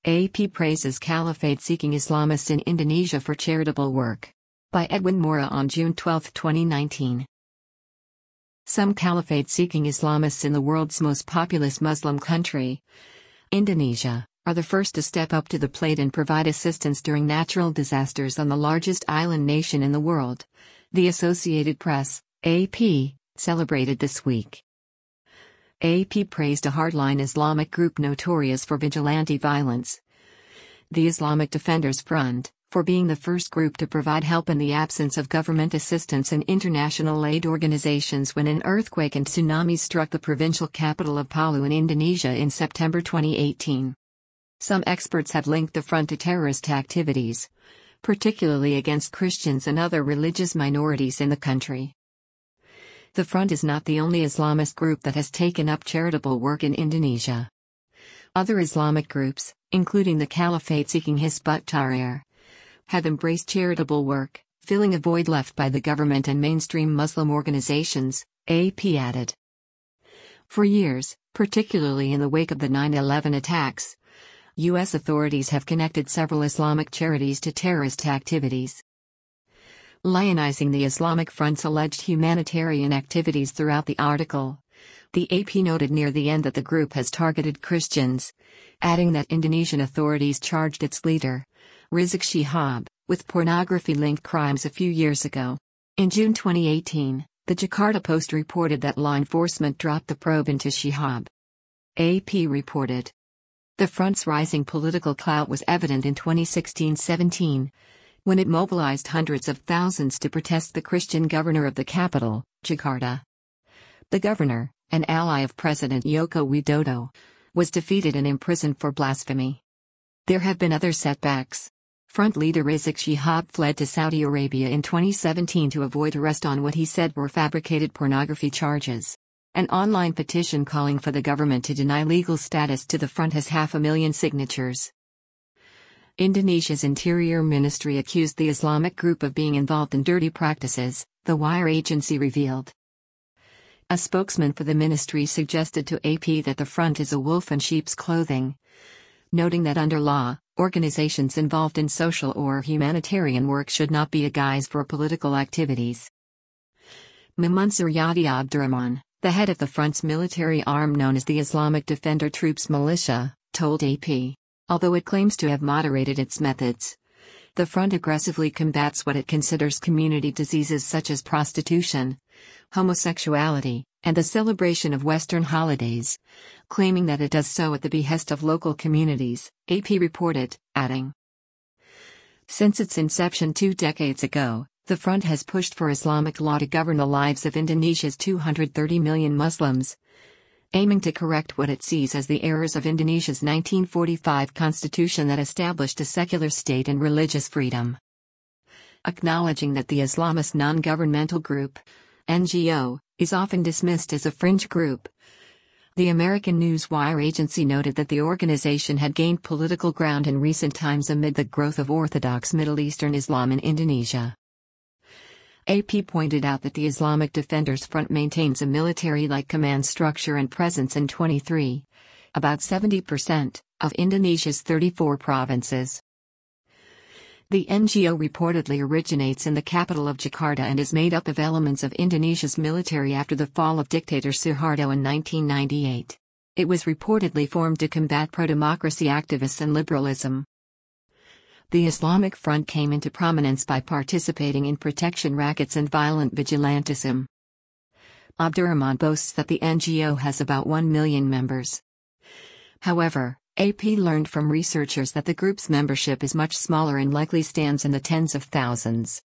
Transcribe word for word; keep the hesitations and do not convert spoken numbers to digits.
A P praises caliphate-seeking Islamists in Indonesia for charitable work. By Edwin Mora on June twelfth, twenty nineteen. Some caliphate-seeking Islamists in the world's most populous Muslim country, Indonesia, are the first to step up to the plate and provide assistance during natural disasters on the largest island nation in the world. The Associated Press, A P, celebrated this week. A P praised a hardline Islamic group notorious for vigilante violence, the Islamic Defenders Front, for being the first group to provide help in the absence of government assistance and international aid organizations when an earthquake and tsunami struck the provincial capital of Palu in Indonesia in September twenty eighteen. Some experts have linked the front to terrorist activities, particularly against Christians and other religious minorities in the country. The Front is not the only Islamist group that has taken up charitable work in Indonesia. Other Islamic groups, including the caliphate-seeking Hizb ut-Tahrir, have embraced charitable work, filling a void left by the government and mainstream Muslim organizations, A P added. For years, particularly in the wake of the nine eleven attacks, U S authorities have connected several Islamic charities to terrorist activities. Lionizing the Islamic Front's alleged humanitarian activities throughout the article, the A P noted near the end that the group has targeted Christians, adding that Indonesian authorities charged its leader, Rizik Syihab, with pornography-linked crimes a few years ago. In June twenty eighteen, the Jakarta Post reported that law enforcement dropped the probe into Syihab. A P reported. The Front's rising political clout was evident in twenty sixteen seventeen, when it mobilized hundreds of thousands to protest the Christian governor of the capital, Jakarta. The governor, an ally of President Joko Widodo, was defeated and imprisoned for blasphemy. There have been other setbacks. Front leader Rizik Syihab fled to Saudi Arabia in twenty seventeen to avoid arrest on what he said were fabricated pornography charges. An online petition calling for the government to deny legal status to the Front has half a million signatures. Indonesia's Interior Ministry accused the Islamic group of being involved in dirty practices, the Wire agency revealed. A spokesman for the ministry suggested to A P that the Front is a wolf in sheep's clothing, noting that under law, organizations involved in social or humanitarian work should not be a guise for political activities. Muhammad Suryadi Abdurrahman, the head of the Front's military arm known as the Islamic Defender Troops Militia, told A P. Although it claims to have moderated its methods, the Front aggressively combats what it considers community diseases such as prostitution, homosexuality, and the celebration of Western holidays, claiming that it does so at the behest of local communities, A P reported, adding. Since its inception two decades ago, the Front has pushed for Islamic law to govern the lives of Indonesia's two hundred thirty million Muslims, aiming to correct what it sees as the errors of Indonesia's nineteen forty-five constitution that established a secular state and religious freedom. Acknowledging that the Islamist non-governmental group, N G O, is often dismissed as a fringe group, the American News Wire agency noted that the organization had gained political ground in recent times amid the growth of Orthodox Middle Eastern Islam in Indonesia. A P pointed out that the Islamic Defenders Front maintains a military-like command structure and presence in twenty-three, about seventy percent, of Indonesia's thirty-four provinces. The N G O reportedly originates in the capital of Jakarta and is made up of elements of Indonesia's military after the fall of dictator Suharto in nineteen ninety-eight. It was reportedly formed to combat pro-democracy activists and liberalism. The Islamic Front came into prominence by participating in protection rackets and violent vigilantism. Abdurrahman boasts that the N G O has about one million members. However, A P learned from researchers that the group's membership is much smaller and likely stands in the tens of thousands.